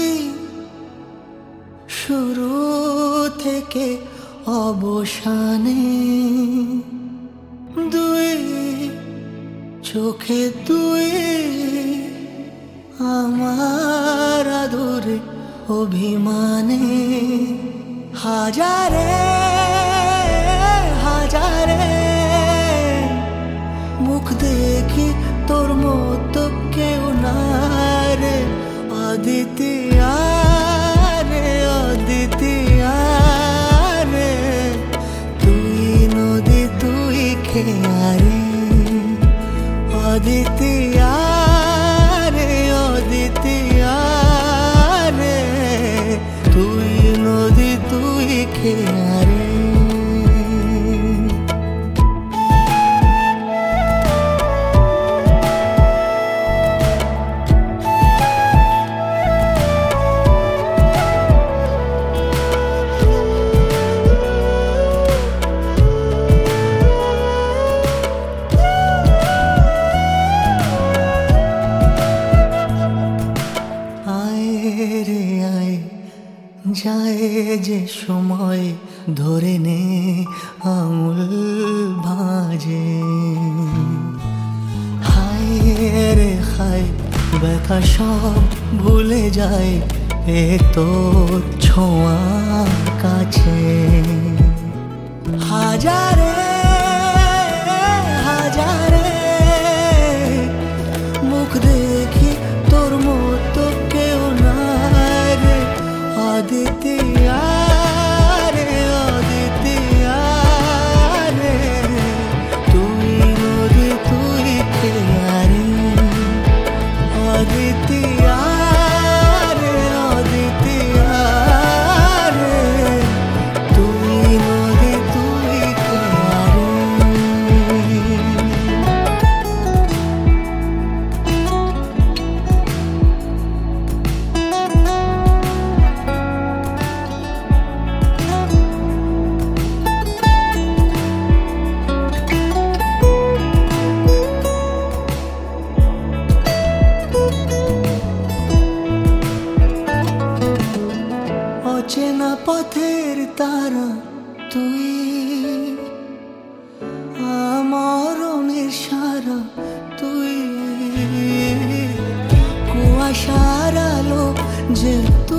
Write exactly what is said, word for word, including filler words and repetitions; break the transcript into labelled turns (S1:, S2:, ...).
S1: শুরু থেকে অবসানে, দুই চোখে দুই আমার আদরে অভিমানে। হাজারে হাজারে মুখ দেখি তোর মতো কেউ না রে অদ্বিতীয়া রে অদ্বিতীয়া রে। তুই নদী তুই খেয়া রে অদ্বিতীয়া রে অদ্বিতীয়া রে। তুই নদী তুই খেয়া রে। যায় যে সময় ধরে নে আঙুল ভাঁজে। হায় রে হায় ব্যথা সব ভুলে যায় এ তোর ছোঁয়া কাছে। হাজারে হাজারে মুখ দেখি তোর মতো কেউ না রে অদ্বিতীয়া রে অদ্বিতীয়া রে। তুই নদী তুই খেয়া রে অদ্বিতীয়া রে অদ্বিতীয়া রে। তুই নদী তুই খেয়া রে। অচেনা পথের তারা তুই আমরণের সারা তুই। কুয়াশার আলো যে তুই